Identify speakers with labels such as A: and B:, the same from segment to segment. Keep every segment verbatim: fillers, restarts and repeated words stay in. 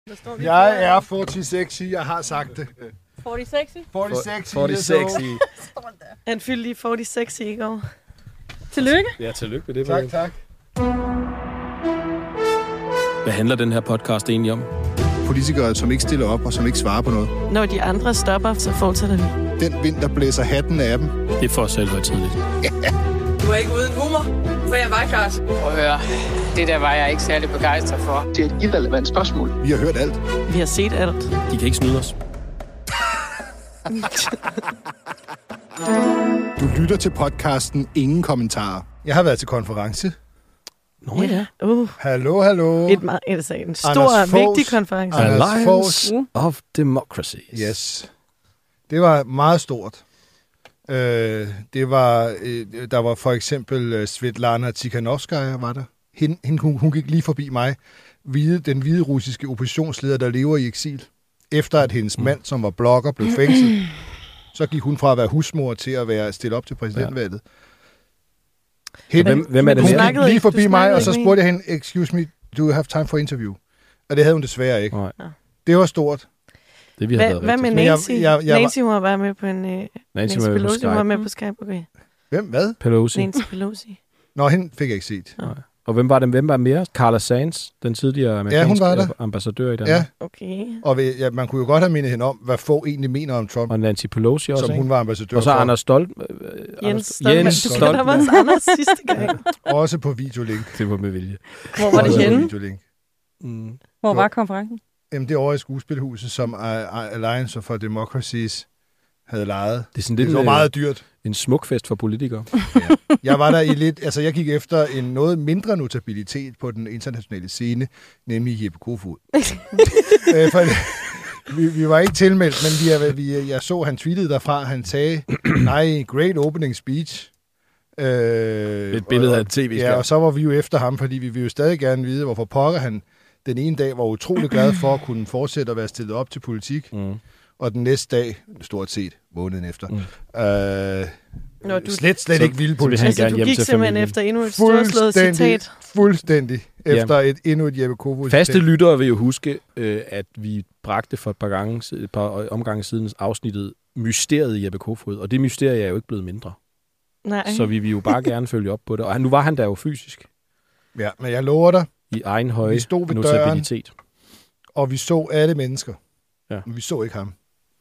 A: Jeg er forty-sexy, jeg har sagt det.
B: forty-sexy?
A: forty-sexy.
C: forty-sexy.
B: Han fyldte lige forty-sexy i går. Tillykke.
C: Ja, tillykke med det.
A: Tak, tak.
C: Hvad handler den her podcast egentlig om?
D: Politikere, som ikke stiller op og som ikke svarer på noget.
B: Når de andre stopper, så fortsætter vi.
D: Den vind, der blæser hatten af dem.
C: Det er for os selv højtidligt.
E: Du er ikke uden humor, for jeg var klart.
F: Prøv at høre, det der var jeg ikke særlig begejstret for.
D: Det er et irrelevant spørgsmål. Vi har hørt alt.
B: Vi har set alt.
C: De kan ikke snyde os.
D: Du lytter til podcasten Ingen Kommentarer.
A: Jeg har været til konference.
C: Nå ja.
B: Uh,
A: Hallo, hallo.
B: et meget, altså en stor, vigtig konference.
C: Alliance of Democracies.
A: Yes. Det var meget stort. Øh, det var, øh, der var for eksempel øh, Svetlana Tikhanovskaya, var der. Hende, hende, hun, hun gik lige forbi mig. Hvide, den hvide russiske oppositionsleder, der lever i eksil. Efter at hendes mand, som var blogger, blev fængslet, så gik hun fra at være husmor til at være stillet op til præsidentvalget. Hende,
C: Hvem, hvem er det
A: hun
C: mere?
A: gik lige forbi mig, og så
B: ikke
A: spurgte jeg hende, excuse me, do you have time for interview? Og det havde hun desværre ikke.
C: Nej.
A: Det var stort.
C: Det vi har
B: Hvad,
C: været
B: hvad med
A: Men jeg-
B: Nancy?
A: jeg- jeg var-
B: Nancy må være med på en... Uh,
C: Nancy
B: Nancy
C: var
B: Pelosi
C: Skype.
B: var med på Skype, okay.
A: Hvem? Hvad?
C: Pelosi.
B: Nancy Pelosi.
A: Nå, hende fik jeg ikke set.
C: Nej. Og hvem var det? Hvem var mere? Carla Sands, den tidligere amerikanske
A: var der.
C: ambassadør i Danmark.
A: Ja,
B: Okay.
A: og ved, ja, man kunne jo godt have mindet hende om, hvad få egentlig mener om Trump,
C: Og Nancy Pelosi også,
A: som
C: ikke?
A: hun var ambassadør
C: Og så
A: for.
C: Anders Stolt. Øh,
B: Jens
C: Anders,
B: Stoltenberg.
C: Jens
B: Du kan
C: Stolt.
B: da være Anders sidste gang.
A: Også på videolink.
C: Det var med vilje.
G: Hvor var det
A: Også på
G: henne?
A: videolink.
C: Mm.
G: Hvor var konferencen?
A: Jamen, det er over i skuespilhuset, som Alliance for Democracies havde lejet.
C: Det er sådan
A: Det
C: lidt
A: var
C: en,
A: meget dyrt.
C: en smuk fest for politikere.
A: Jeg var der i lidt, altså jeg gik efter en noget mindre notabilitet på den internationale scene, nemlig Jeppe Kofod. øh, for, vi, vi var ikke tilmeldt, men vi, vi, jeg så, han tweetede derfra, han sagde, nej, great opening speech. Øh,
C: Et billede
A: og,
C: af en tv-skærm.
A: Ja, og så var vi jo efter ham, fordi vi ville jo stadig gerne vide, hvorfor pokker han den ene dag var utrolig glad for at kunne fortsætte at være stillet op til politik,
C: Mm.
A: og den næste dag, stort set måneden efter,
C: Mm.
A: øh,
B: Nå, du,
A: slet, slet
C: så-
A: ikke vilde
C: så vil
A: politik.
C: han
B: altså,
C: gerne
B: du
C: hjem
B: gik
C: til
B: simpelthen
C: familien.
B: efter endnu et storslået
A: Fuldstændig,
B: citat.
A: fuldstændig efter et, endnu et Jeppe Kofod.
C: Faste lyttere vil jo huske, øh, at vi bragte for et par, gange, et par omgange siden afsnittet Mysteriet i Jeppe Kofod, og det mysterie er jo ikke blevet mindre.
B: Nej.
C: Så vi vil jo bare gerne følge op på det. Og han- nu var han der jo fysisk,
A: Ja, men jeg lover dig,
C: i egen høje
A: Vi stod ved
C: notabilitet.
A: og vi så alle mennesker.
C: Ja.
A: Men vi så ikke ham.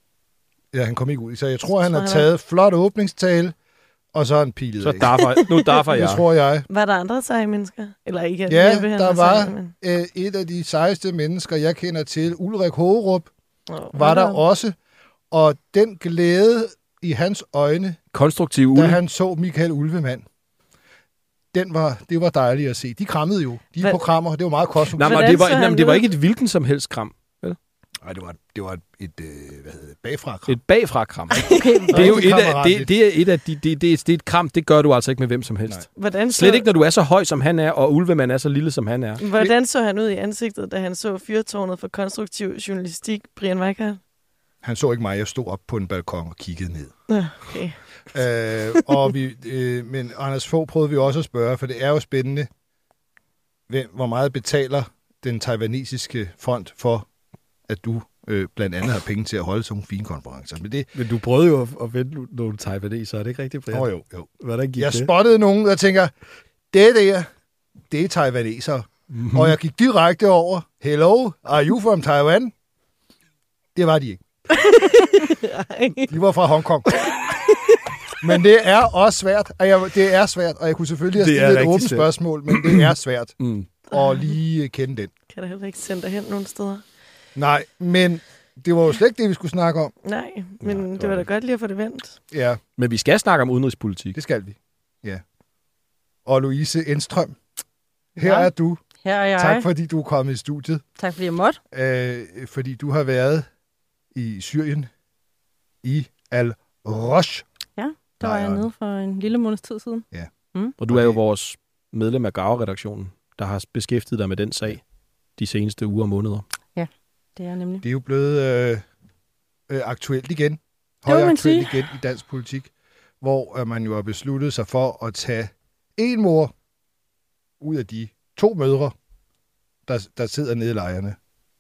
A: Ja, han kom ikke ud. Så jeg tror, han
B: tror,
A: har
B: han
A: taget flot åbningstale, og så har han pilet
C: Så
A: af.
C: derfor, nu derfor
A: Det
C: jeg.
A: tror jeg.
B: Var der andre seje mennesker? Eller ikke? at
A: Ja,
B: Jeppe, han
A: der
B: sej,
A: var
B: men-
A: øh, et af de sejeste mennesker, jeg kender til, Ulrik Hågerup,
B: Åh,
A: var der
B: hold da.
A: også. Og den glæde i hans øjne,
C: Konstruktiv
A: da
C: Ulle.
A: han så Michael Ulvemand, den var, det var dejligt at se. De krammede jo. De
B: Hvad-
A: programmer, det var meget konstruktivt.
C: Nej, men
B: Hvordan
C: det var,
B: så han
C: nej, men det var
B: ud?
C: ikke et hvilken som helst kram.
A: Nej, det var, det var et, et øh, hvad hedder det, bagfra kram.
C: Et bagfra kram.
B: Okay,
C: Det er jo
A: Rigtig
C: et af,
A: kammeratligt.
C: det, det er et af de, det, det, det er et kram, det gør du altså ikke med hvem som helst.
A: Nej.
B: hvordan så,
C: Slet ikke, når du er så høj, som han er, og Ulvemand er så lille, som han er.
B: hvordan så han ud i ansigtet, da han så fyrtårnet for konstruktiv journalistik, Brian Weikart?
A: Han så ikke mig. Jeg stod op på en balkon og kiggede ned.
B: Nå, okay.
A: øh, og vi, øh, men Anders Fogh prøvede vi også at spørge, for det er jo spændende, hvem, hvor meget betaler den taiwanesiske fond for, at du øh, blandt andet har penge til at holde sådan nogle fine konferencer. Men det,
C: Men du prøvede jo at, at vente nogle taiwanese, er det ikke rigtigt, Brian?
A: oh, jo, jo.
C: Hvordan gik
A: Jeg
C: det?
A: spottede nogen, der tænker, det der, det er taiwanesere. Mm-hmm. Og jeg gik direkte over, hello, are you from Taiwan? Det var de ikke. De var fra Hongkong. Men det er også svært. Og jeg, det er svært, og jeg kunne selvfølgelig have
C: Det er
A: stillet et
C: rigtig
A: åbent
C: svært.
A: spørgsmål, men det er svært
C: Mm.
A: at lige kende den.
B: Kan der heller ikke sende dig hen nogen steder?
A: Nej, men det var jo slet ikke det, vi skulle snakke om.
B: Nej, men
A: Nej,
B: det var da godt lige at få det vendt.
A: Ja,
C: Men vi skal snakke om udenrigspolitik.
A: det skal vi. Ja. Og Louise Enstrøm, her
G: Ja.
A: er du.
G: Her er jeg.
A: Tak fordi du er kommet i studiet.
G: tak fordi jeg måtte.
A: Øh, fordi du har været i Syrien, i Al-Rosh.
G: Der var jeg
A: Nej,
G: nede for en lille måneds tid siden.
C: Og du er jo vores medlem af Gave-redaktionen, der har beskæftiget dig med den sag de seneste uger og måneder.
G: Det er nemlig.
A: Det er jo blevet øh, øh, aktuelt igen.
G: må man
A: Højaktuelt
G: sige.
A: igen i dansk politik, hvor øh, man jo har besluttet sig for at tage en mor ud af de to mødre, der, der sidder nede i lejrene.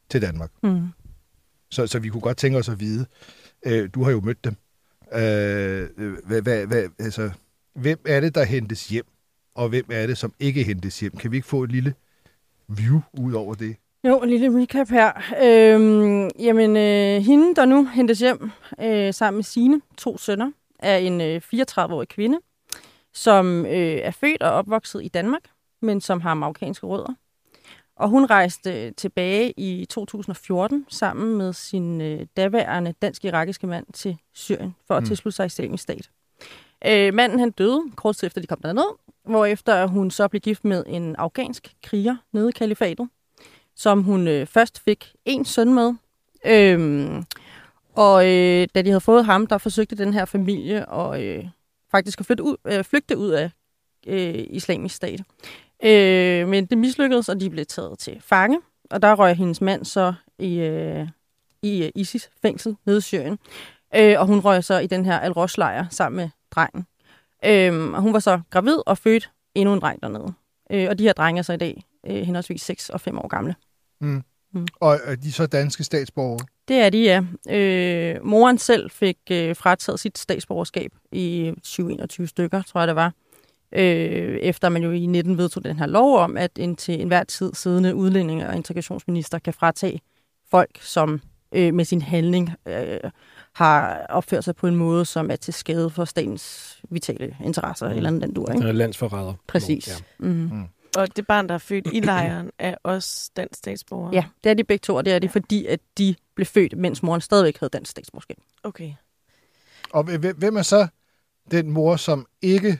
A: til Danmark.
G: Mm.
A: Så, så vi kunne godt tænke os at vide, øh, du har jo mødt dem, øh, hvad, hvad, hvad, altså, hvem er det, der hentes hjem, og hvem er det, som ikke hentes hjem? Kan vi ikke få et lille view ud over det?
G: Jo, en lille recap her. Øhm, jamen, øh, hende, der nu hentes hjem øh, sammen med sine to sønner, er en øh, fireogtredive-årig kvinde, som øh, er født og opvokset i Danmark, men som har marokkanske rødder. Og hun rejste øh, tilbage i to tusind og fjorten sammen med sin øh, daværende dansk-irakiske mand til Syrien for at mm. tilslutte sig Islamisk Stat. Øh, manden han døde kort tid efter, de kom derned, hvorefter hun så blev gift med en afghansk kriger nede i kalifatet, som hun øh, først fik en søn med. Øhm, og øh, da de havde fået ham, der forsøgte den her familie at, øh, faktisk at flytte ud, øh, flygte ud af øh, Islamisk Stat. Øh, men det mislykkedes, og de blev taget til fange. Og der røg hendes mand så i, øh, i uh, ISIS-fængsel nede i Syrien. Øh, og hun røg så i den her Al-Rosh-lejr sammen med drengen. Øh, og hun var så gravid og fødte endnu en dreng dernede. Øh, og de her drenge er så i dag øh, henholdsvis seks og fem år gamle.
A: Mm. Mm. Og er de så danske statsborgere?
G: Det er de, ja. Øh, moren selv fik øh, frataget sit statsborgerskab i tyve enogtyve stykker, tror jeg det var. Øh, efter man jo i nitten vedtog den her lov om, at en til enhver tid siddende udlændinge- og integrationsminister kan fratage folk, som øh, med sin handling øh, har opført sig på en måde, som er til skade for statens vitale interesser, mm. eller andet den dur, ikke?
C: Det er landsforræder.
G: Præcis.
C: Ja.
G: Mm.
A: Mm.
B: Og det barn, der er født i lejren, er også dansk statsborger?
G: Ja, det er de begge to, og det er det, fordi at de blev født, mens moren stadigvæk havde dansk statsborgerskab.
B: Okay.
A: Og hvem er så den mor, som ikke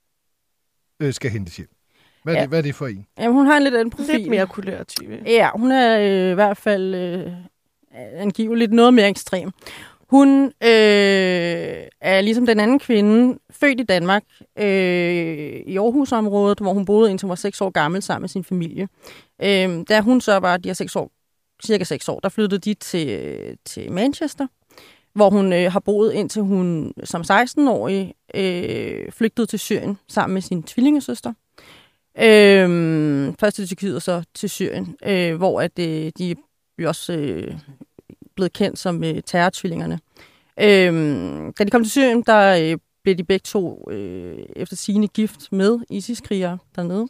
A: øh, skal hentes hjem? Hvad er, ja. det, hvad er det for en?
G: Jamen, hun har en lidt anden profil.
B: Lidt mere kulørtype.
G: Ja, hun er øh, i hvert fald øh, angiveligt noget mere ekstrem. Hun øh, er ligesom den anden kvinde, født i Danmark, øh, i Aarhusområdet, hvor hun boede indtil hun var seks år gammel sammen med sin familie. Øh, da hun så var de her seks år, cirka seks år, der flyttede de til, til Manchester, hvor hun øh, har boet indtil hun som seksten-årig øh, flygtede til Syrien sammen med sin tvillingesøster. Øh, først til Tyrkiet og så til Syrien, øh, hvor at, øh, de jo også øh, blevet kendt som øh, terrortvillingerne. Øh, da de kom til Syrien, der øh, blev de begge to øh, efter sigende gift med ISIS-krigere dernede,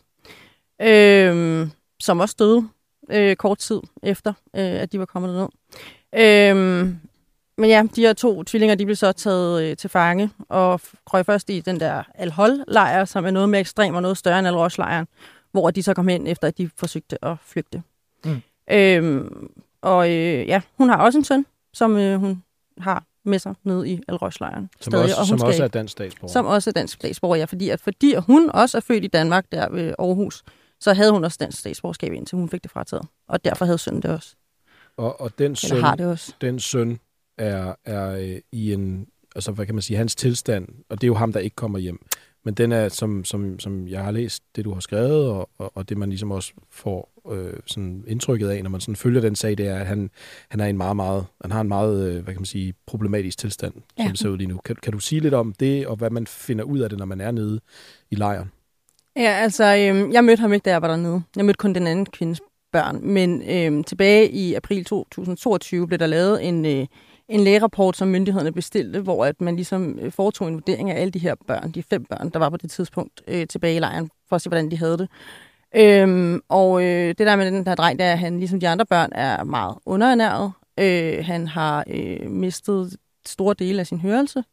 G: øh, som også døde øh, kort tid efter, øh, at de var kommet derned. Øh, Men ja, de her to tvillinger, de blev så taget øh, til fange og røg først i den der Al-Hol-lejr, som er noget mere ekstrem og noget større end Al-Rosh-lejren, hvor de så kom hen efter, at de forsøgte at flygte. Mm. Øhm, og øh, ja, hun har også en søn, som øh, hun har med sig nede i Al-Rosh-lejren.
C: Som,
G: stadig,
C: også,
G: og
C: som
G: skal,
C: også er dansk statsborger.
G: Som også er dansk statsborger, ja, fordi at, fordi at hun også er født i Danmark, der ved Aarhus, så havde hun også dansk statsborgerskab, indtil hun fik det frataget. Og derfor havde sønnen det også.
C: Og, og den, søn,
G: har det også.
C: den søn er, er øh, i en, altså hvad kan man sige, hans tilstand, og det er jo ham, der ikke kommer hjem. Men den er, som, som, som jeg har læst, det du har skrevet, og, og, og det man ligesom også får øh, sådan indtrykket af, når man sådan følger den sag, det er, at han, han er en meget, meget, han har en meget, øh, hvad kan man sige, problematisk tilstand, ja. Som det ser ud lige nu. Kan, kan du sige lidt om det, og hvad man finder ud af det, når man er nede i lejren?
G: Ja, altså, øh, jeg mødte ham ikke, da jeg var dernede. Jeg mødte kun den anden kvindes børn, men øh, tilbage i april to tusind toogtyve blev der lavet en, øh, en lægerapport, som myndighederne bestilte, hvor at man ligesom foretog en vurdering af alle de her børn, de fem børn, der var på det tidspunkt øh, tilbage i lejren, for at se, hvordan de havde det. Øhm, og øh, det der med den der dreng, der er, han ligesom de andre børn, er meget underernæret. Øh, han har øh, mistet store dele af sin hørelse.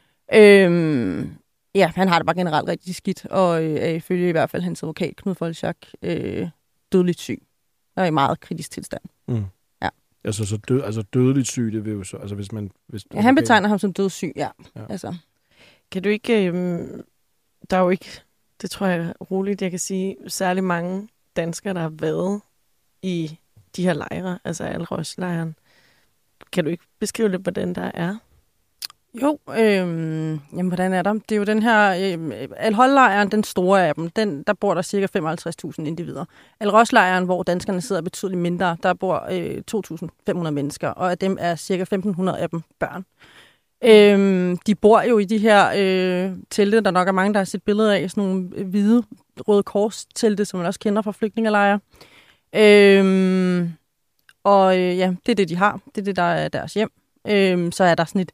G: Øhm, ja, han har det bare generelt rigtig skidt, og øh, er ifølge i hvert fald hans advokat, Knud Folchak, øh, dødeligt syg. Og i meget kritisk tilstand. Mm. Ja.
C: Altså, så død, altså dødeligt syg, det vil jo så, altså hvis man... Hvis
G: ja, han betegner ham som dødssyg, ja. ja. Altså.
B: Kan du ikke, øhm, der er jo ikke, det tror jeg roligt, jeg kan sige, særlig mange danskere, der har været i de her lejre, altså Al-Rosh-lejren. Kan du ikke beskrive lidt, hvordan der er?
G: Jo, øhm, jamen hvordan er der? Det er jo den her, øh, Al-Hol-lejren, den store af dem, den, der bor der cirka femoghalvtreds tusind individer. Al-Rosh-lejren, hvor danskerne sidder betydeligt mindre, der bor øh, to tusind fem hundrede mennesker, og af dem er cirka femten hundrede af dem børn. Øhm, de bor jo i de her øh, telte, der nok er mange, der har set billeder af, sådan nogle hvide Røde Kors-telte, som man også kender fra flygtningelejre. Øhm, Og øh, ja, det er det, de har. Det er det, der er deres hjem. Øh, så er der sådan et,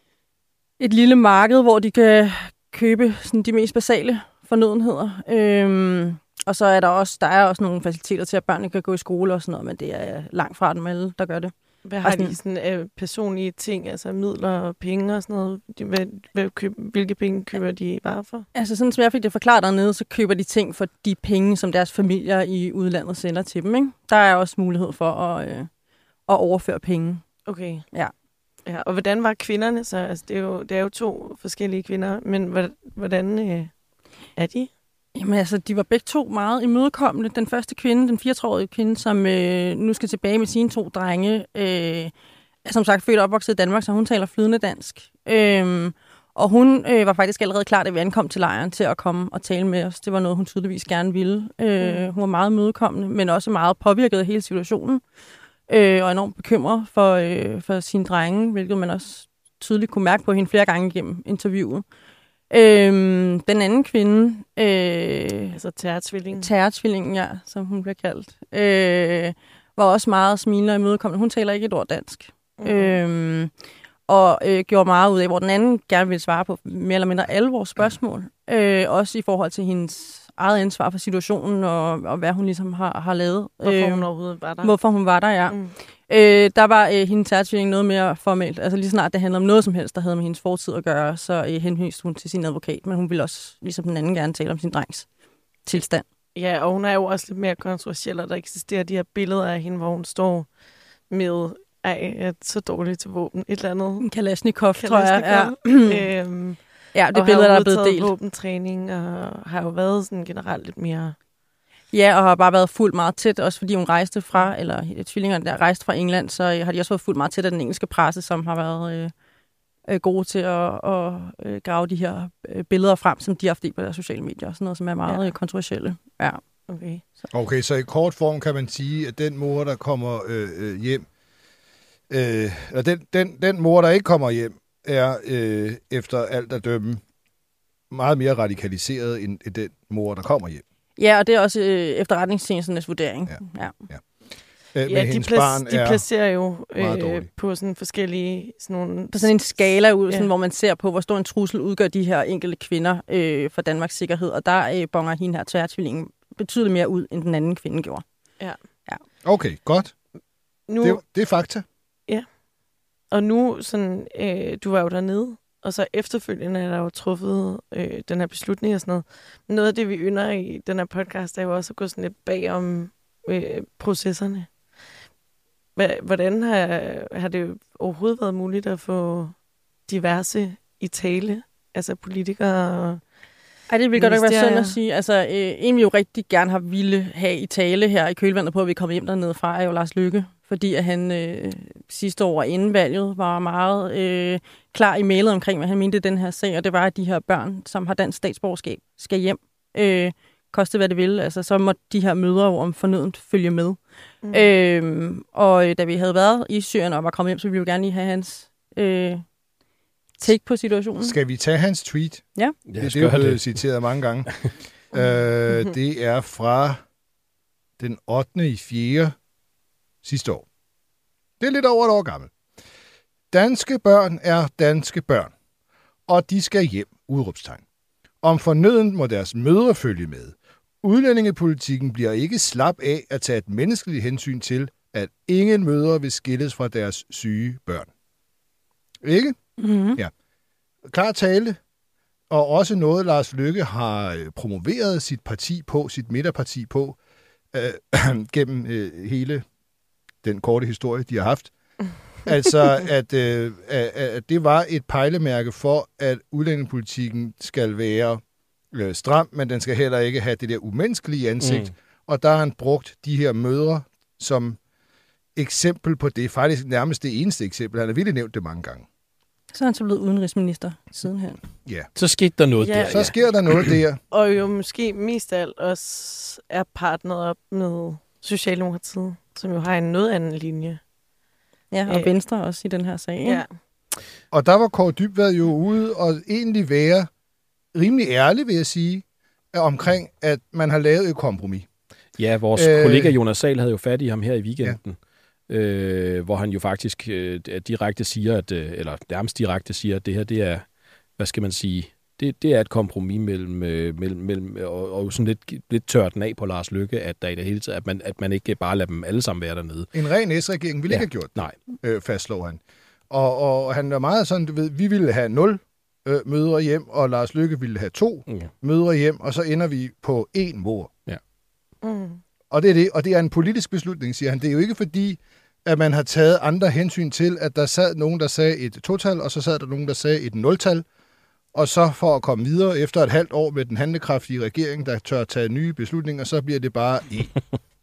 G: et lille marked, hvor de kan købe sådan de mest basale fornødenheder. Øh, og så er der også, der er også nogle faciliteter til, at børnene kan gå i skole og sådan noget, men det er langt fra dem alle, der gør det.
B: Hvad har de sådan øh, personlige ting, altså midler og penge og sådan noget? De, hvad, hvad køb, hvilke penge køber de varer for?
G: Altså sådan som jeg fik det forklaret dernede, så køber de ting for de penge, som deres familier i udlandet sender til dem, ikke? Der er også mulighed for at, øh, at overføre penge.
B: Okay.
G: Ja.
B: Ja. Og hvordan var kvinderne så? Altså det er jo, det er jo to forskellige kvinder, men hvordan øh, er de?
G: Jamen altså, de var begge to meget imødekommende. Den første kvinde, den fireogtredive-årige kvinde, som øh, nu skal tilbage med sine to drenge, øh, er som sagt født og opvokset i Danmark, så hun taler flydende dansk. Øh, og hun øh, var faktisk allerede klar, da vi ankom til lejren, til at komme og tale med os. Det var noget, hun tydeligvis gerne ville. Øh, mm. Hun var meget imødekommende, men også meget påvirket af hele situationen. Øh, og enormt bekymret for, øh, for sine drenge, hvilket man også tydeligt kunne mærke på hende flere gange igennem interviewet. Øhm, den anden kvinde, øh,
B: altså terrortvillingen,
G: terrortvillingen, ja, som hun bliver kaldt, øh, var også meget smilende og imødekommende. Hun taler ikke et ord dansk. Mm-hmm. Øhm, og øh, gjorde meget ud af, hvor den anden gerne ville svare på mere eller mindre alle vores spørgsmål. Øh, også i forhold til hendes eget ansvar for situationen, og, og hvad hun ligesom har, har lavet.
B: Hvorfor
G: øh,
B: hun overhovedet var der.
G: Hvorfor hun var der, ja. Mm. Øh, der var øh, hendes terrortvilling noget mere formelt. Altså lige snart det handlede om noget som helst, der havde med hendes fortid at gøre, så øh, henviste hun til sin advokat. Men hun ville også, ligesom den anden, gerne tale om sin drengs tilstand.
B: Ja, og hun er jo også lidt mere kontroversiel, og der eksisterer de her billeder af hende, hvor hun står med, ej, jeg er så dårlig til våben, et eller andet.
G: En Kalashnikov, tror jeg.
B: Ja, øhm,
G: ja det billeder, der er blevet delt.
B: Våbentræning, og har jo været sådan generelt lidt mere...
G: Ja, og har bare været fuldt meget tæt, også fordi hun rejste fra, eller tvillingerne der rejste fra England, så har de også været fuldt meget tæt af den engelske presse, som har været øh, øh, gode til at, at øh, grave de her øh, billeder frem, som de har haft i på deres sociale medier, og sådan noget, som er meget ja. kontroversielle. Ja.
B: Okay.
A: Så. Okay, så i kort form kan man sige, at den mor, der kommer øh, øh, hjem, øh, eller den, den, den mor, der ikke kommer hjem, er øh, efter alt at dømme meget mere radikaliseret end, end den mor, der kommer hjem.
G: Ja, og det er også øh, efterretningstjenesternes vurdering.
A: Ja,
G: ja.
A: ja. Øh,
B: ja de, plac- de
A: er
B: placerer jo øh, på sådan forskellige... Sådan nogle...
G: På sådan en skala, ud,
B: ja.
G: sådan, hvor man ser på, hvor stor en trussel udgør de her enkelte kvinder øh, for Danmarks sikkerhed. Og der øh, bonger hende her tværtvillingen betydeligt mere ud, end den anden kvinde gjorde.
B: Ja.
G: ja.
A: Okay, godt.
B: Nu,
A: det, det er fakta.
B: Ja. Og nu, sådan, øh, du var jo dernede, og så efterfølgende er der jo truffet øh, den her beslutning og sådan noget. Men noget af det, vi ynder i den her podcast, er jo også at gå sådan lidt bag om øh, processerne. Hvordan har, har det overhovedet været muligt at få diverse i tale, altså politikere og
G: Ej, det vil godt nok være synd at sige. Altså, øh, en vi jo rigtig gerne har ville have i tale her i kølvandet på, at vi kommer hjem dernede fra, er jo Lars Løkke. Fordi at han øh, sidste år inden valget var meget øh, klar i mailet omkring, hvad han mente i den her sag. Og det var, at de her børn, som har dansk statsborgerskab, skal hjem. Øh, koste hvad det vil. Altså, så må de her møder om fornødent følge med. Mm. Øh, og da vi havde været i Syrien og var kommet hjem, så ville vi jo gerne lige have hans øh, take på situationen.
A: Skal vi tage hans tweet?
G: Ja.
A: Det, det er jo blevet citeret mange gange. øh, det er fra den ottende i fjerde sidste år. Det er lidt over et år gammel. Danske børn er danske børn, og de skal hjem, udråbstegn. Om fornødent må deres mødre følge med. Udlændingepolitikken bliver ikke slap af at tage et menneskeligt hensyn til, at ingen mødre vil skilles fra deres syge børn. Ikke?
G: Mm-hmm.
A: Ja. Klar tale, og også noget, Lars Løkke har promoveret sit parti på, sit midterparti på, øh, gennem øh, hele den korte historie, de har haft. Altså, at, øh, at det var et pejlemærke for, at udlændingepolitikken skal være øh, stram, men den skal heller ikke have det der umenneskelige ansigt. Mm. Og der har han brugt de her mødre som eksempel på det. Faktisk nærmest det eneste eksempel. Han har virkelig nævnt det mange gange.
G: Så er han så blevet udenrigsminister sidenhen.
A: Ja.
C: Så skete der noget
B: ja,
C: der.
A: Så sker der noget der.
B: Og jo måske mest af alt også er partneret op med Socialdemokratiet, som jo har en noget anden linje.
G: Ja, og øh. Venstre også i den her sag.
B: Ja.
A: Og der var Kaare Dybvad jo ude og egentlig være rimelig ærlig, vil jeg sige, omkring, at man har lavet et kompromis.
C: Ja, vores øh, kollega Jonas Sahl havde jo fat i ham her i weekenden. øh, hvor han jo faktisk øh, direkte siger, at, øh, eller nærmest direkte siger, at det her, det er, hvad skal man sige, det, det er et kompromis mellem, øh, mellem, mellem og, og sådan lidt, lidt tørt den af på Lars Løkke, at der i det hele taget, at man, at man ikke bare lader dem alle sammen være dernede.
A: En ren S-regering ville
C: ja.
A: ikke have gjort det,
C: Nej.
A: Øh, fastslår han. Og, og han er meget sådan, du ved, vi ville have nul øh, mødre hjem, og Lars Løkke ville have to ja. mødre hjem, og så ender vi på én mor.
C: Ja.
B: Mm.
A: Og det er det, og det er en politisk beslutning, siger han. Det er jo ikke fordi, at man har taget andre hensyn til, at der sad nogen, der sagde et total, og så sad der nogen, der sagde et nultal, og så for at komme videre efter et halvt år med den handlekraftige regering, der tør tage nye beslutninger, så bliver det bare en.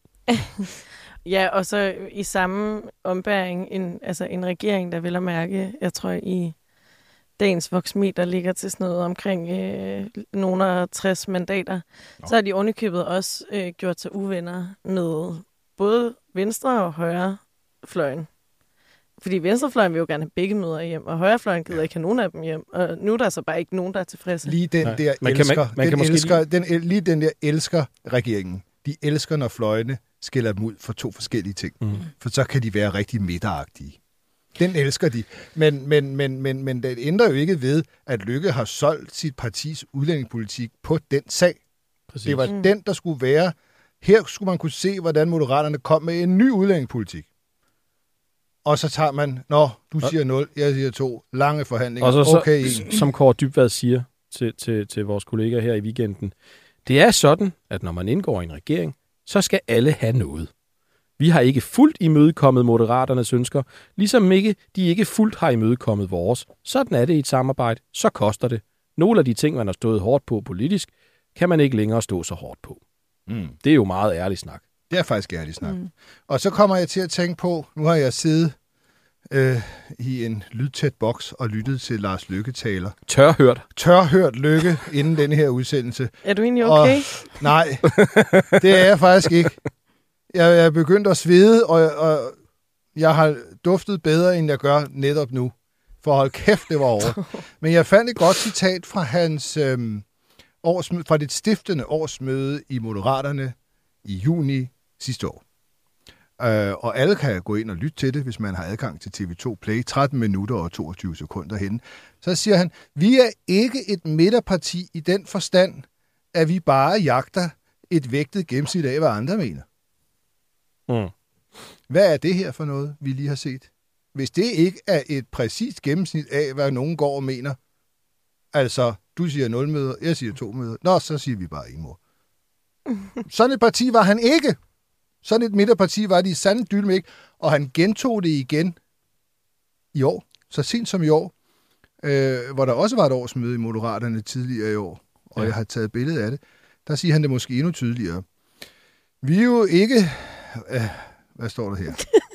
B: Ja, og så i samme ombæring, en, altså en regering, der vil at mærke, jeg tror i dagens voksmeter ligger til sådan noget omkring øh, nogle af tres mandater, Nå. så har de ovenikøbet også øh, gjort sig uvenner med både venstre og højre fløjen. Fordi venstrefløjen vil jo gerne have begge møder hjem, og højrefløjen gider ikke have nogen af dem hjem. Og nu er der så bare ikke nogen, der er tilfredse.
A: Lige den
C: Nej.
A: der
C: man
A: elsker,
C: kan, man, man
A: den
C: kan
A: elsker,
C: lige...
A: den, lige den der elsker regeringen. De elsker, når fløjene skiller dem ud for to forskellige ting. Mm. For så kan de være rigtig midteragtige. Den elsker de. Men, men, men, men, men det ændrer jo ikke ved, at Løkke har solgt sit partis udlændingepolitik på den sag. Præcis. Det var mm. den, der skulle være. Her skulle man kunne se, hvordan Moderaterne kom med en ny udlændingepolitik. Og så tager man, nå, du siger nul, jeg siger to, lange forhandlinger,
C: og så,
A: okay.
C: Så, som Kåre Dybvad siger til, til, til vores kolleger her i weekenden, det er sådan, at når man indgår i en regering, så skal alle have noget. Vi har ikke fuldt imødekommet Moderaternes ønsker, ligesom ikke, de ikke fuldt har imødekommet vores. Sådan er det i et samarbejde, så koster det. Nogle af de ting, man har stået hårdt på politisk, kan man ikke længere stå så hårdt på. Mm. Det er jo meget ærlig snak.
A: Det er faktisk ærlig snak. Mm. Og så kommer jeg til at tænke på, nu har jeg siddet øh, i en lydtæt boks og lyttet til Lars Løkke taler.
C: Tørhørt.
A: Tørhørt Løkke inden denne her udsendelse.
B: Er du egentlig okay?
A: Og, nej, det er jeg faktisk ikke. Jeg er begyndt at svede, og, og jeg har duftet bedre, end jeg gør netop nu. For hold kæft, det var over. Men jeg fandt et godt citat fra hans øh, årsmøde, fra det stiftende årsmøde i Moderaterne i juni sidste år. Uh, og alle kan gå ind og lytte til det, hvis man har adgang til T V to Play, tretten minutter og toogtyve sekunder henne. Så siger han, vi er ikke et midterparti i den forstand, at vi bare jagter et vægtet gennemsnit af, hvad andre mener. Mm. Hvad er det her for noget, vi lige har set? Hvis det ikke er et præcist gennemsnit af, hvad nogen går og mener, altså, du siger nul møder, jeg siger to møder, nå, så siger vi bare en mor. Sådan et parti var han ikke. Sådan et midterparti var de i sande dylme ikke. Og han gentog det igen i år. Så sent som i år. Øh, hvor der også var et årsmøde i Moderaterne tidligere i år. Og ja. Jeg har taget billede af det. Der siger han det måske endnu tydeligere. Vi er jo ikke... Øh, hvad står der her?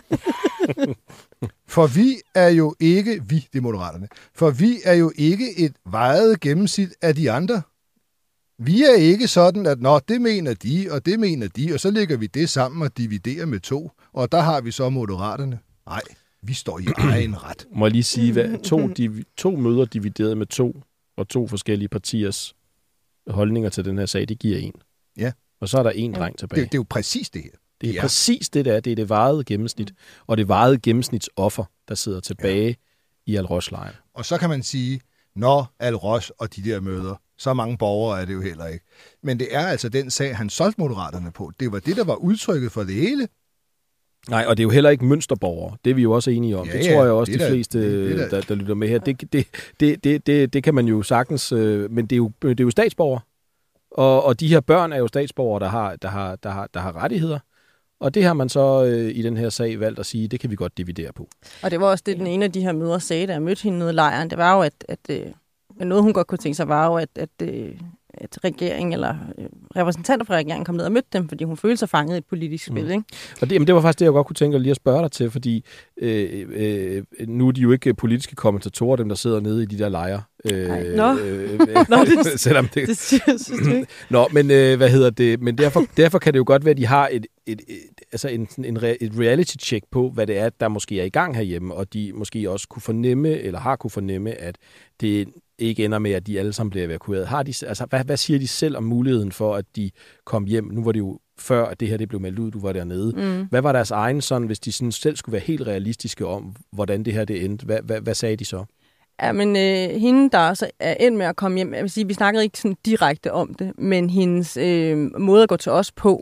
A: For vi er jo ikke... Vi, det er Moderaterne. For vi er jo ikke et vejet gennemsnit af de andre. Vi er ikke sådan, at nå, det mener de, og det mener de, og så lægger vi det sammen og dividerer med to, og der har vi så Moderaterne. Nej, vi står i egen ret.
C: Må jeg lige sige, hvad to, div- to møder divideret med to, og to forskellige partiers holdninger til den her sag, det giver en.
A: Ja.
C: Og så er der en dreng tilbage.
A: Det, det er jo præcis det her.
C: Det er
A: ja.
C: præcis det, der er. Det er det vejede gennemsnit, og det vejede gennemsnitsoffer, der sidder tilbage ja. i Al-Rosh-lejren.
A: Og så kan man sige, når Al-Rosh og de der møder, så mange borgere er det jo heller ikke. Men det er altså den sag, han solgte Moderaterne på. Det var det, der var udtrykket for det hele.
C: Nej, og det er jo heller ikke mønsterborgere. Det er vi jo også enige om. Ja, det tror jeg også, de fleste, det, det der, der lytter med her. Det, det, det, det, det, det kan man jo sagtens... Men det er jo, det er jo statsborgere. Og, og de her børn er jo statsborgere, der har, der har, der har, der har rettigheder. Og det har man så øh, i den her sag valgt at sige, det kan vi godt dividere på.
G: Og det var også det, den ene af de her mødre sagde, da jeg mødte hende nede i lejren. Det var jo, at... at øh, noget, hun godt kunne tænke sig, var jo, at, at, at regeringen eller repræsentanter fra regeringen kom ned og mødte dem, fordi hun følte sig fanget i et politisk spil. Mm. Ikke?
C: Og det, jamen, det var faktisk det, jeg godt kunne tænke lige at spørge dig til, fordi øh, øh, nu er de jo ikke politiske kommentatorer, dem der sidder nede i de der lejre.
B: Øh, Nå,
C: øh,
B: Nå det,
C: selvom det,
B: det synes du ikke.
C: Nå, men øh, hvad hedder det? Men derfor, derfor kan det jo godt være, at de har et, et, et, altså en, en, et reality-check på, hvad det er, der måske er i gang herhjemme, og de måske også kunne fornemme, eller har kunne fornemme, at det ikke ender med, at de alle sammen bliver evakueret. Har de, altså, hvad, hvad siger de selv om muligheden for, at de kom hjem? Nu var det jo før at det her det blev meldt ud, du var dernede.
G: Mm.
C: Hvad var deres egen sådan, hvis de sådan selv skulle være helt realistiske om, hvordan det her det endte? Hvad, hvad, hvad sagde de så?
G: Ja, men øh, hende, der så er endt med at komme hjem, jeg vil sige, vi snakkede ikke sådan direkte om det, men hendes øh, måde at gå til os på,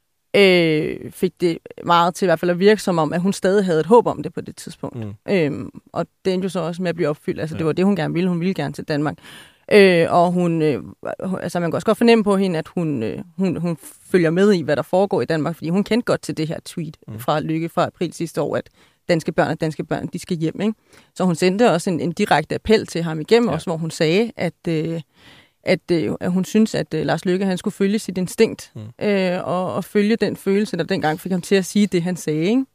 G: øh, fik det meget til i hvert fald at virke som om, at hun stadig havde et håb om det på det tidspunkt. Mm. Øhm, og det endte jo så også med at blive opfyldt. Altså, ja. Det var det, hun gerne ville. Hun ville gerne til Danmark. Øh, og hun, øh, altså man kan også godt fornemme på hende, at hun, øh, hun, hun følger med i, hvad der foregår i Danmark, fordi hun kendte godt til det her tweet mm. fra Lykke fra april sidste år, at danske børn og danske børn, de skal hjem, ikke? Så hun sendte også en, en direkte appel til ham igennem, ja. Også hvor hun sagde, at, øh, at, øh, at hun synes, at øh, Lars Løkke, han skulle følge sit instinkt, mm. øh, og, og følge den følelse, der dengang fik ham til at sige det, han sagde, ikke?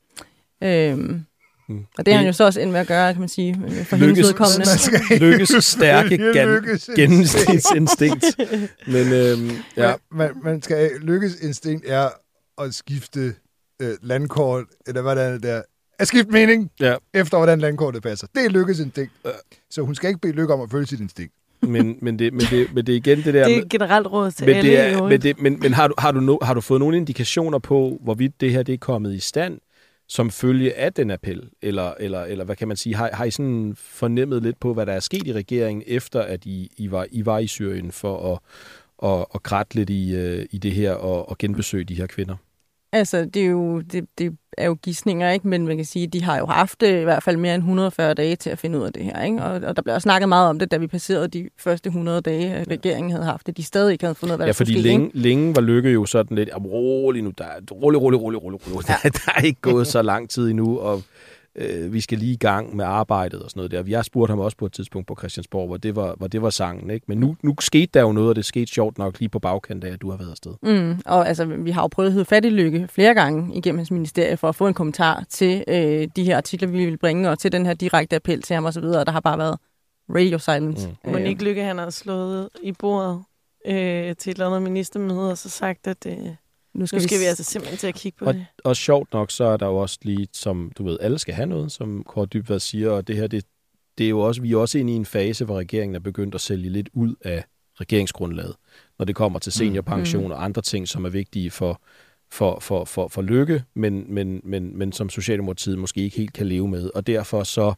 G: Øhm, mm. Og det har han jo så også endt med at gøre, kan man sige, for hendes vedkommende.
C: Lykkes stærke gen- gennemsnitinstinkt. Men øhm, ja.
A: Man, man skal, Lykkes instinkt er at skifte øh, landkort, eller hvad der er der, at skifte mening, ja. Efter hvordan landkortet passer. Det er Lykkes instinkt. Ja. Så hun skal ikke bede Lykke om at følge sit instinkt.
C: Men, men, det, men, det, men det er igen det der...
B: Det er generelt råd til
C: men
B: alle.
C: Det er, men det, men, men har, du, har, du no, har du fået nogle indikationer på, hvorvidt det her det er kommet i stand, som følge af den appel? Eller, eller, eller hvad kan man sige? Har, har I sådan fornemmet lidt på, hvad der er sket i regeringen, efter at I, I, var, I var i Syrien for at, at, at kratte lidt i, i det her og, og genbesøge de her kvinder?
G: Altså, det er jo, det, det er jo gidsninger, ikke? Men man kan sige, at de har jo haft i hvert fald mere end et hundrede og fyrre dage til at finde ud af det her, ikke? Og, og der blev også snakket meget om det, da vi passerede de første hundrede dage, at regeringen havde haft det. De stadig ikke havde fundet ud af, hvad
C: ja,
G: der skulle ske.
C: Ja, fordi længe, længe var Lykke jo sådan lidt, rolig nu, der er rolig, rolig, rolig, rolig, rolig. Ja. Der, der er ikke gået så lang tid endnu, og øh, vi skal lige i gang med arbejdet og sådan noget der. Jeg spurgte ham også på et tidspunkt på Christiansborg, hvor det var, hvor det var sangen, ikke? Men nu, nu skete der jo noget, og det skete sjovt nok lige på bagkant af, at du har været afsted.
G: Mm, og altså, vi har jo prøvet at hedde fat i Lykke flere gange igennem hans ministerie for at få en kommentar til øh, de her artikler, vi vil bringe, og til den her direkte appel til ham osv., og der har bare været radio silence.
B: Mm. Øh. Monique Lykke, han har slået i bordet øh, til et eller andet ministermøde, og så sagt, at øh, nu skal, nu skal vi, vi altså simpelthen til at kigge på
C: og,
B: det.
C: Og sjovt nok, så er der jo også lige, som du ved, alle skal have noget, som Kaare Dybvad siger, og det her, det, det er jo også, vi er også inde i en fase, hvor regeringen er begyndt at sælge lidt ud af regeringsgrundlaget, når det kommer til seniorpension mm. og andre ting, som er vigtige for, for, for, for, for Lykke, men, men, men, men som Socialdemokratiet måske ikke helt kan leve med. Og derfor så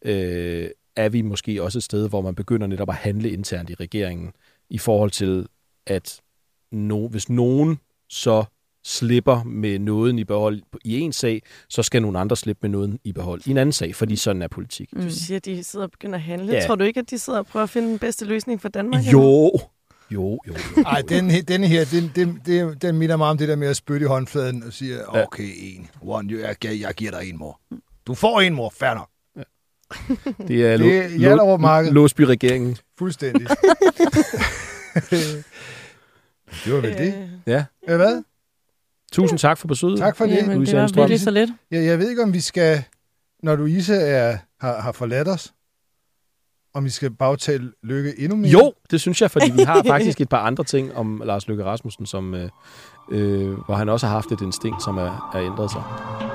C: øh, er vi måske også et sted, hvor man begynder netop at handle internt i regeringen, i forhold til, at no, hvis nogen så slipper med nåden i behold i en sag, så skal nogle andre slippe med nåden i behold i en anden sag, fordi sådan er politik.
B: Du siger, at de sidder og begynder at handle.
C: Ja.
B: Tror du ikke, at de sidder og prøver at finde den bedste løsning for Danmark?
C: Jo, jo, jo.
A: Ej, den, denne her, den, den, den, den minder mig om det der med at spytte i håndfladen og sige, okay, en, one, jeg, jeg, jeg giver dig en, mor. Du får en, mor, fair nok.
C: Ja. Det er,
A: det er Hjallerup Marked.
C: Låsby-regeringen.
A: Fuldstændig. Det var vel det.
C: Ja.
A: Ja, hvad?
C: Tusind tak for besøget.
A: Tak for det.
G: Jamen, det var virkelig så lidt.
A: Ja, jeg ved ikke, om vi skal, når Louise er, har, har forladt os, om vi skal bagtale Lykke endnu mere.
C: Jo, det synes jeg, fordi vi har faktisk et par andre ting om Lars Løkke Rasmussen, som, øh, øh, hvor han også har haft et instinkt, som er, er ændret sig.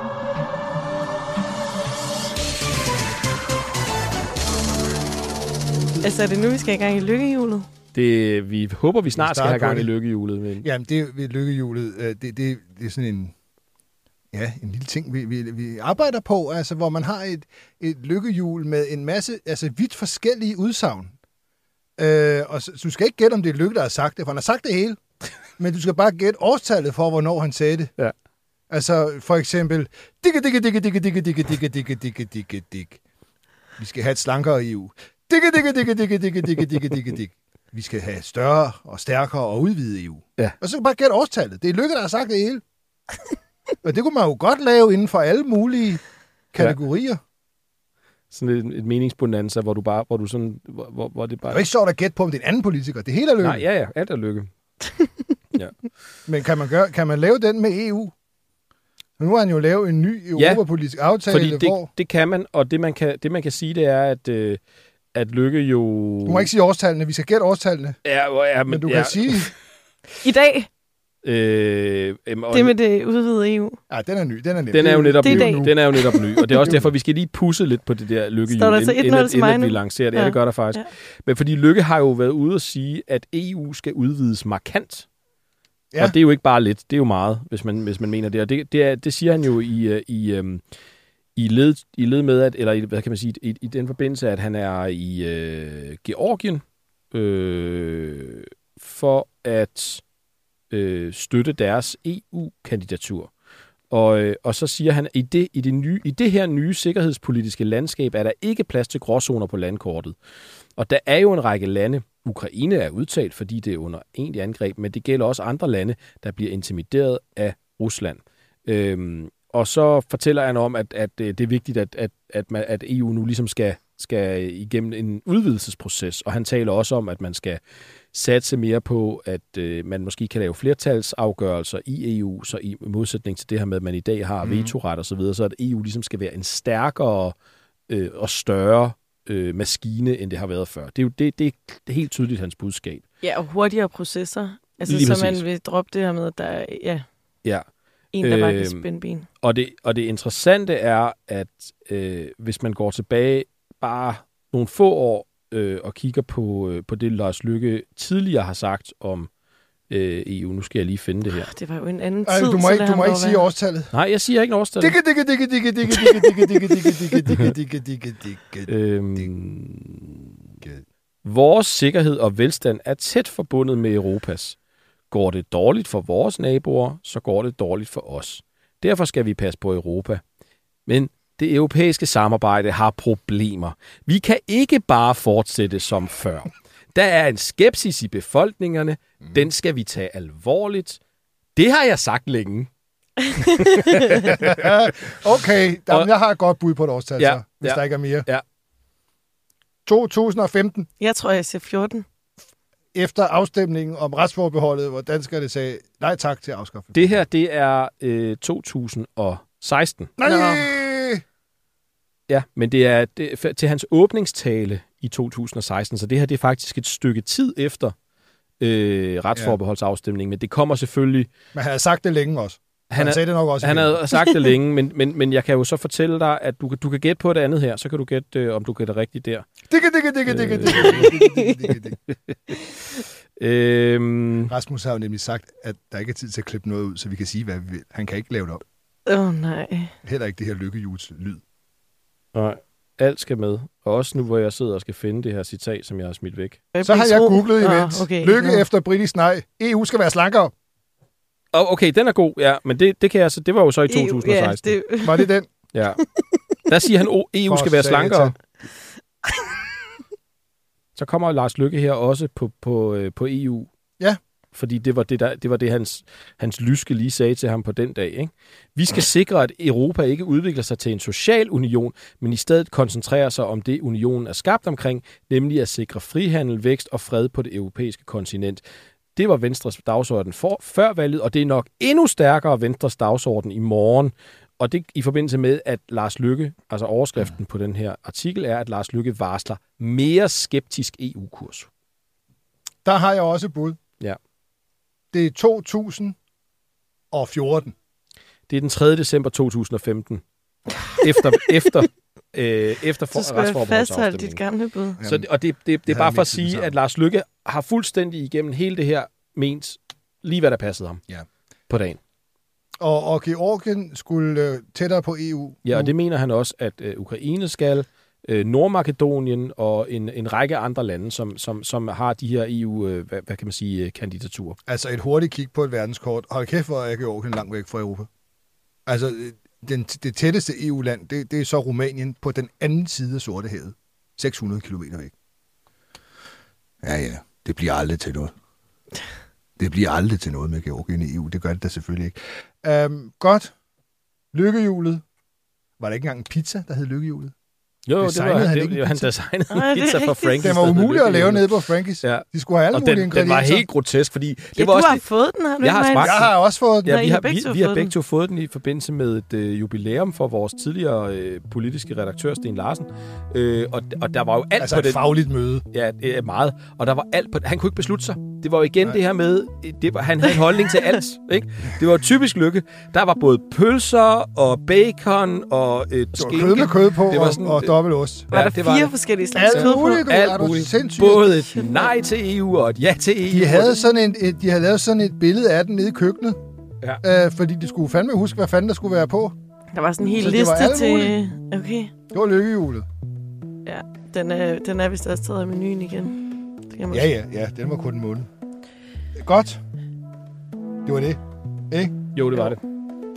B: Altså, er det nu, vi skal i gang i lykkehjulet?
C: Det, vi håber, vi snart vi skal have gang i lykkehjulet. Men...
A: Jamen, det er lykkehjulet. Det, det, det er sådan en, ja, en lille ting, vi, vi, vi arbejder på, altså, hvor man har et, et lykkehjul med en masse altså, vidt forskellige udsagn. Øh, og så, så du skal ikke gætte, om det er Lykke, der har sagt det, for han har sagt det hele. Men du skal bare gætte årstallet for, hvornår han sagde det.
C: Ja.
A: Altså, for eksempel, dikke, dikke, dikke, dikke, dikke, dikke, dikke, dikke, dikke, dikke, dikke. Vi skal have et slankere E U. Dikke, dikke, dikke, dikke, dikke, dikke, dikke, dikke, dikke. Vi skal have større og stærkere og udvidet E U.
C: Ja. Og
A: så kan bare gætte årstallet. Det er Lykke, der har sagt det hele. Og det kunne man jo godt lave inden for alle mulige kategorier. Ja.
C: Sådan et, et meningsbonanza, hvor du bare, hvor du sådan, hvor, hvor, hvor det bare...
A: Det er ikke sjovt at gætte på, om det er en anden politiker. Det hele er Lykke.
C: Nej, ja, ja, alt er Lykke. Ja.
A: Men kan man, gøre, kan man lave den med E U? Nu har han jo lavet en ny europapolitisk ja, aftale,
C: fordi det,
A: hvor...
C: det kan man, og det man kan, det man kan sige, det er, at, øh, at Lykke jo...
A: Du må ikke sige årstallene, vi skal gætte årstallene.
C: Ja, ja, men,
A: men du
C: ja.
A: kan sige...
B: I dag...
C: Øh, øhm,
B: det med det udvidede E U.
A: Ja, den er ny. Den er, nem.
C: Den er jo netop
B: ny.
C: Den er jo netop ny. Og det er også derfor, vi skal lige pusse lidt på det der lykkehjul,
B: Står der så
C: inden, inden, inden vi lancerer det. Ja, ja, det gør der faktisk. Ja. Men fordi Lykke har jo været ude at sige, at E U skal udvides markant.
A: Ja.
C: Og det er jo ikke bare lidt, det er jo meget, hvis man, hvis man mener det. Og det, det, er, det siger han jo i, i, i, led, i led med, at, eller i, hvad kan man sige, i, i den forbindelse, at han er i øh, Georgien øh, for at øh, støtte deres E U-kandidatur. Og, øh, og så siger han, at i det, i, det nye, i det her nye sikkerhedspolitiske landskab er der ikke plads til gråzoner på landkortet. Og der er jo en række lande, Ukraine er udtalt, fordi det er under egentlig angreb, men det gælder også andre lande, der bliver intimideret af Rusland. Øhm, og så fortæller han om, at, at det er vigtigt, at, at, at, man, at E U nu ligesom skal, skal igennem en udvidelsesproces. Og han taler også om, at man skal satse mere på, at øh, man måske kan lave flertalsafgørelser i E U, så i modsætning til det her med, at man i dag har mm. vetoret og så videre, så at E U ligesom skal være en stærkere øh, og større øh, maskine, end det har været før. Det er jo det, det er helt tydeligt hans budskab.
B: Ja, og hurtigere processer. Altså,
C: Lige
B: så
C: præcis.
B: man vil droppe det her med, at der er ja,
C: ja.
B: en, der bare
C: Øh,
B: kan spænde ben.
C: Og det, og det interessante er, at øh, hvis man går tilbage bare nogle få år øh, og kigger på, øh, på det, Lars Løkke tidligere har sagt om øh, E U. Nu skal jeg lige finde det her.
B: Det var jo en anden
A: Ej,
B: tid.
A: du må
B: så
A: ikke,
B: lad
A: du
B: ham
A: må
B: dog
A: ikke sige
B: være.
A: årstallet.
C: Nej, jeg siger ikke en årstal.
A: Digge, digge, digge, digge, digge, digge, digge, digge, digge, digge, digge, digge, digge, digge.
C: Øhm, vores sikkerhed og velstand er tæt forbundet med Europas. Går det dårligt for vores naboer, så går det dårligt for os. Derfor skal vi passe på Europa. Men det europæiske samarbejde har problemer. Vi kan ikke bare fortsætte som før. Der er en skepsis i befolkningerne. Den skal vi tage alvorligt. Det har jeg sagt længe.
A: Okay, der,
C: Og-
A: jeg har et godt bud på et årstal,
C: Ja,
A: så, hvis
C: ja.
A: der ikke er mere.
C: Ja.
A: to tusind og femten,
B: Jeg tror, jeg siger fjorten.
A: efter afstemningen om retsforbeholdet, hvor danskerne sagde nej tak til afskaffelse.
C: Det her, det er øh, to tusind og seksten.
A: Nej!
B: Nå.
C: Ja, men det er det, er til hans åbningstale i to tusind og seksten, så det her det er faktisk et stykke tid efter øh, retsforbeholdsafstemningen, men det kommer selvfølgelig...
A: Men han havde sagt det længe også. Han,
C: Han,
A: han
C: er,
A: sagde det nok også
C: han
A: igen.
C: havde sagt det længe, men, men, men jeg kan jo så fortælle dig, at du, du kan gætte på det andet her, så kan du gætte, øh, om du gætter rigtigt der.
A: Digge, digge, digge, digge, digge, digge, digge, digge, digge.
C: Øhm,
A: Rasmus har jo nemlig sagt, at der ikke er tid til at klippe noget ud, så vi kan sige, hvad vi vil. Han kan ikke lave det op.
B: Åh, oh, nej.
A: Heller ikke det her lykkehjuls lyd.
C: nej, alt skal med. Og også nu, hvor jeg sidder og skal finde det her citat, som jeg har smidt væk.
A: Så har jeg googlet
B: Nå,
A: imens.
B: okay.
A: Lykke
B: Nå.
A: efter britisk nej. E U skal være slankere.
C: Oh, okay, den er god, ja, men det, det kan jeg så. Det var jo så i to tusind og seksten.
B: Ja, det,
A: Var det den?
C: Ja. Der siger han, at E U
A: For
C: skal være
A: satan.
C: slankere. Så kommer Lars Løkke her også på, på, øh, på E U.
A: Ja.
C: Fordi det var det, der, det, var det hans, hans lyske lige sagde til ham på den dag. Ikke? Vi skal sikre, at Europa ikke udvikler sig til en social union, men i stedet koncentrerer sig om det, unionen er skabt omkring, nemlig at sikre frihandel, vækst og fred på det europæiske kontinent. Det var Venstres dagsorden for, før valget, og det er nok endnu stærkere Venstres dagsorden i morgen. Og det i forbindelse med, at Lars Løkke, altså overskriften på den her artikel, er, at Lars Løkke varsler mere skeptisk E U-kurs.
A: Der har jeg også et bud.
C: Ja.
A: Det er to tusind og fjorten.
C: Det er den tredje december to tusind og femten. Efter, efter, øh, efter for,
B: så skal jeg fastholde dit
C: retsforbeholdsafstemningen.
B: gamle bud.
C: Så det, og det, det, det er
A: Jeg
C: bare
A: havde
C: for at
A: mixet dem
C: sige,
A: sammen.
C: at Lars Løkke har fuldstændig igennem hele det her ment lige, hvad der passede ham
A: Ja.
C: på dagen.
A: Og, og Georgien skulle øh, tættere på E U.
C: Ja, og
A: nu.
C: det mener han også, at øh, Ukraine skal, øh, Nordmakedonien og en, en række andre lande, som, som, som har de her E U, øh, hvad, hvad kan man sige, øh, kandidaturer.
A: Altså et hurtigt kig på et verdenskort. Hold kæft, hvor er Georgien langt væk fra Europa. Altså øh, den, det tætteste E U-land, det, det er så Rumænien på den anden side af Sortehavet. seks hundrede kilometer væk. Ja, ja. Det bliver aldrig til noget. Det bliver aldrig til noget med Georgien i E U. Det gør det da selvfølgelig ikke. Um, godt. Lykkehjulet. Var der ikke engang en pizza, der hed Lykkehjulet?
C: Jo, det
A: Designede
C: var
A: han
C: det,
A: ikke en
C: det, han
A: pizza?
C: designede
B: Nej,
C: en
B: det er
C: pizza for
B: rigtigt.
C: Frankis.
A: Den var umulig at lave nede på Frankis.
C: Ja.
A: De skulle have alle
C: Og
A: mulige
C: den, den var
A: ingredienser.
C: helt grotesk, fordi det
B: Ja,
C: var
B: du
C: også
B: har
C: det,
B: fået den, har du
C: Jeg
B: ikke,
C: har
B: Mads?
C: smagt
A: Jeg har også fået den.
C: Ja,
B: Ja, I
C: vi
B: har
C: har,
B: begge
C: vi,
B: to
C: vi har
B: fået
C: begge
B: den.
C: to fået den i forbindelse med et øh, jubilæum for vores tidligere øh, politiske redaktør, Sten Larsen. Øh, og, og der var jo alt
A: Altså
C: på
A: et
C: den.
A: fagligt møde.
C: Ja, det er meget. Og der var alt på Han kunne ikke beslutte sig. det var jo igen Nej. det her med, det var, han havde en holdning til alt, ikke? Det var typisk Lykke. Der var både pølser og bacon og et skinke.
A: Kød med kød på
C: det var sådan,
A: og, og dobbeltost.
B: Var
C: ja,
B: der
C: det
B: fire
C: var
B: forskellige slags
A: alt
B: kød på?
A: muligt,
C: Alt muligt. Både et nej til E U og et ja til E U.
A: De havde, sådan en, et, de havde lavet sådan et billede af den nede i køkkenet.
C: Ja.
A: Øh, fordi de skulle fandme huske, hvad fanden der skulle være på.
B: Der var sådan en hel
A: Så det
B: liste
A: var alt
B: til...
A: muligt.
B: Okay.
A: Det var lykkehjulet.
B: Ja, den er, den er vist også taget af menuen igen. Det kan man
A: Ja, ja, ja. Den var kun en måned. Godt. Det var det. Ikke?
C: Jo, det var det.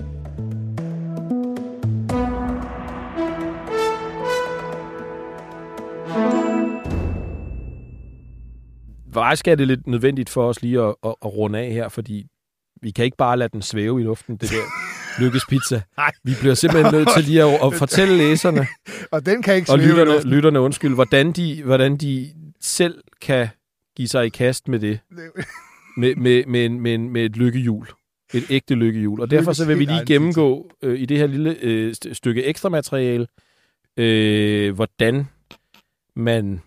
C: Faktisk er det lidt nødvendigt for os lige at, at, at runde af her, fordi vi kan ikke bare lade den svæve i luften, det der Lykkes Pizza.
A: Nej.
C: Vi bliver simpelthen nødt til lige at, at fortælle læserne
A: Og den kan ikke
C: og
A: svæve i
C: lytterne,
A: luften.
C: lytterne undskyld, hvordan de, hvordan de selv kan give sig i kast med det. Med, med, med, en, med, en, med et lykkehjul. Et ægte lykkehjul. Og derfor så vil vi lige gennemgå øh, i det her lille øh, stykke ekstra materiale, øh, hvordan man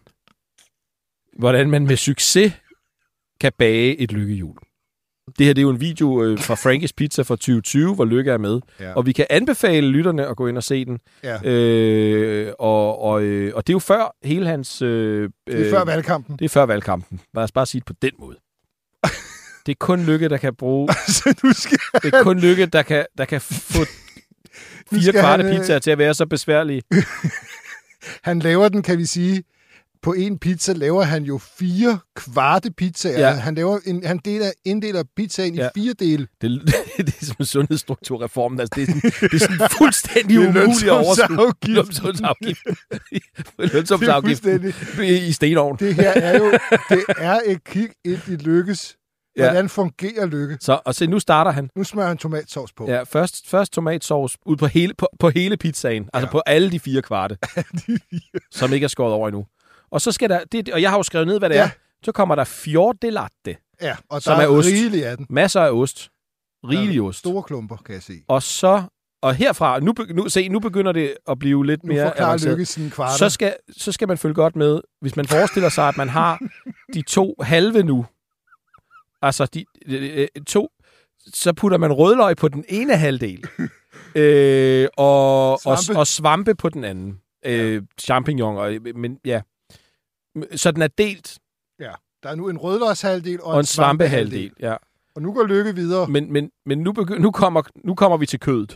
C: hvordan man med succes kan bage et lykkehjul. Det her det er jo en video øh, fra Frankie's Pizza fra tyve tyve, hvor Lykke er med.
A: Ja.
C: Og vi kan anbefale lytterne at gå ind og se den.
A: Ja.
C: Øh, og, og, øh, og det er jo før hele hans... Øh,
A: Det er før valgkampen.
C: Det er før valgkampen. Lad os bare sige det på den måde. Det er kun Lykke, der kan bruge...
A: Så nu skal
C: Det er kun Lykke, der kan, der kan få fire kvarte
A: han, øh,
C: pizzaer til at være så besværlige.
A: Han laver den, kan vi sige, på en pizza laver han jo fire kvarte pizzaer.
C: Ja.
A: Han, laver en, han deler, inddeler pizzaen
C: Ja.
A: i fire dele.
C: Det, det er som en sundhedsstrukturreform. Altså, det, er sådan, det er sådan fuldstændig
A: Det er
C: umuligt at overskue.
A: lønsumsafgiften.
C: Lønsumsafgiften. Lønsumsafgiften i stenovn.
A: Det her er jo det er et kig ind i Lykkes.
C: Ja.
A: Hvordan fungerer Lykke?
C: Så, og se, nu starter han.
A: Nu smører han tomatsovs på.
C: Ja, først, først tomatsovs ud på hele, på, på hele pizzaen. Altså
A: Ja.
C: på alle de fire kvarte, som ikke er skåret over endnu. Og så skal der, det, og jeg har jo skrevet ned, hvad det
A: Ja.
C: er. Så kommer der fior de latte.
A: Ja, og
C: Som
A: der
C: er ost.
A: rigeligt af den.
C: Masser af ost. Rigelig
A: Der er
C: ost.
A: Store klumper, kan jeg se.
C: Og så, og herfra, nu, be- nu, se, nu begynder det at blive lidt
A: Nu
C: mere
A: forklarer
C: avanceret.
A: Lykke sine kvarter.
C: Så skal, så skal man følge godt med, hvis man forestiller sig, at man har de to halve nu. Altså, de, de, de to, så putter man rødløg på den ene halvdel. øh, og,
A: Svampe.
C: og, og svampe på den anden. Øh, champignon. Og, men ja. Så den er delt.
A: Ja, der er nu en rødløgshalvdel og,
C: Og en svampehalvdel. Ja.
A: Og nu går Lykke videre.
C: Men, men, men nu, begy- nu, kommer, nu kommer vi til kødet.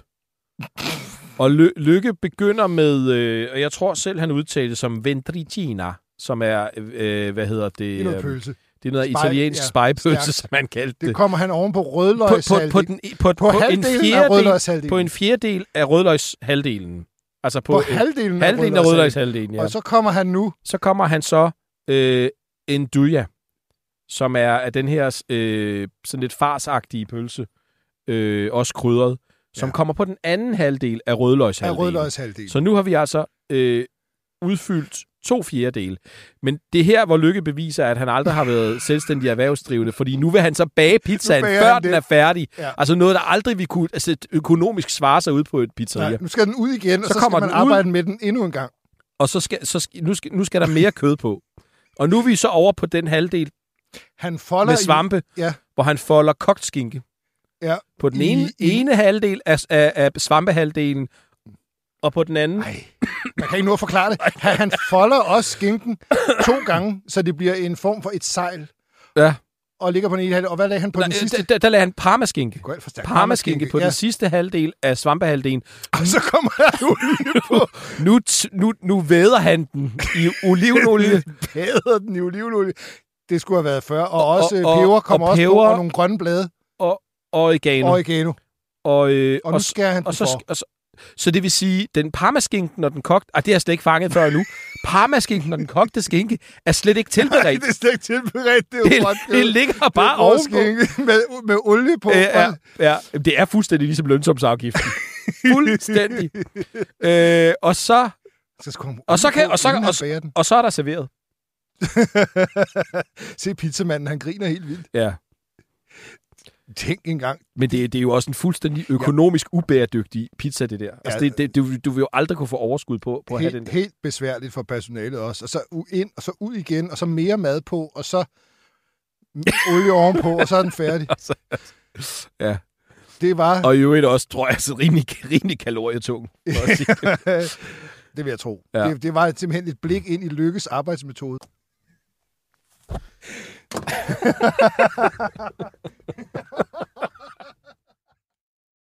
C: Og Ly- Lykke begynder med, øh, og jeg tror selv, han udtalte det som ventricina, som er, øh, hvad hedder det?
A: Det er noget
C: øh,
A: pølse.
C: Det er noget
A: Spej-
C: italiensk
A: ja,
C: spejepølse,
A: stærkt.
C: som man kaldte det.
A: Det kommer han oven på
C: På, på,
A: rødløgshalvdel.
C: på, den, på,
A: På
C: på en
A: halvdelen af
C: fjerdedel,
A: rødløgshalvdelen.
C: på en fjerdedel af rødløgshalvdelen. Altså på,
A: På
C: øh,
A: halvdelen,
C: halvdelen af rødløgshalvdelen, ja.
A: Og så kommer han nu.
C: Så kommer han så øh, en duja, som er af den her øh, sådan lidt farsagtige pølse, øh, også krydret, som
A: Ja.
C: kommer på den anden halvdel af rødløgshalvdelen.
A: Af rødløgshalvdelen.
C: Så nu har vi altså øh, udfyldt to fjerdedele. Men det er her, hvor Lykke beviser, at han aldrig har været selvstændig erhvervsdrivende, fordi nu vil han så bage pizzaen,
A: bager
C: før
A: han
C: den
A: det.
C: er færdig.
A: Ja.
C: Altså noget, der aldrig vil kunne altså, økonomisk svare sig ud på et pizzeria.
A: Nej, nu skal den ud igen, og
C: Så
A: så, så
C: kommer
A: skal man
C: den ud.
A: arbejde med den endnu en gang.
C: Og så skal, så skal, nu, skal, nu skal der mere kød på. Og nu er vi så over på den halvdel
A: Han folder
C: med svampe,
A: I, ja,
C: hvor han folder kogt skinke.
A: ja.
C: På den
A: I-
C: ene,
A: i-
C: ene halvdel af, af, af svampehalvdelen, og på den anden...
A: Ej, man kan ikke nå at forklare det. Han, han folder også skinken to gange, så det bliver en form for et sejl.
C: Ja.
A: Og ligger på den ene halvdel. Og hvad lagde han på
C: Nej,
A: den sidste?
C: der, der, der lagde han parmaskinke.
A: Det går alt for stærkt.
C: Parmaskinke på
A: ja.
C: den sidste halvdel af svampehalvdelen.
A: Og så kommer han olie på.
C: Nu, t- nu, nu væder han den i olivenolie.
A: Pæder den i olivenolie. Det skulle have været før. Og,
C: Og-
A: også
C: og-
A: peber
C: og
A: kommer også på,
C: peber-
A: og nogle grønne blade.
C: og oregano.
A: Og oregano.
C: Og, øh,
A: Og nu skærer han den
C: og så,
A: for.
C: og så, så det vil sige, den parmaskinken og den kogte... Ah, det har jeg slet ikke fanget før nu. Parmaskinken og den kogte skinke er slet ikke
A: Nej,
C: tilberedt.
A: det er slet ikke tilberedt. Det er jo
C: Det,
A: godt
C: det ligger bare
A: ovenpå.
C: ovenpå.
A: Med, med olie på.
C: Øh, ja, ja, det er fuldstændig ligesom lønsumsafgiften. Fuldstændig. øh, og så
A: Så skal komme
C: Og så kan-
A: olie på,
C: og så-
A: inden han
C: og-
A: bager den.
C: og så er der serveret.
A: Se pizzamanden, han griner helt vildt.
C: Ja.
A: Tænk engang.
C: Men det, det er jo også en fuldstændig økonomisk ubæredygtig pizza, det der. Altså,
A: Ja.
C: det, det, du, du vil jo aldrig kunne få overskud på, på at have den
A: Helt,
C: der.
A: helt besværligt for personalet også. Og så u- ind, og så ud igen, og så mere mad på, og så olie ovenpå, og så er den færdig.
C: Ja.
A: Det var...
C: Og i øvrigt også, tror jeg, så rimelig, rimelig kalorietung.
A: Det vil jeg tro.
C: Ja.
A: Det, det var simpelthen et blik ind i Lykkes arbejdsmetode.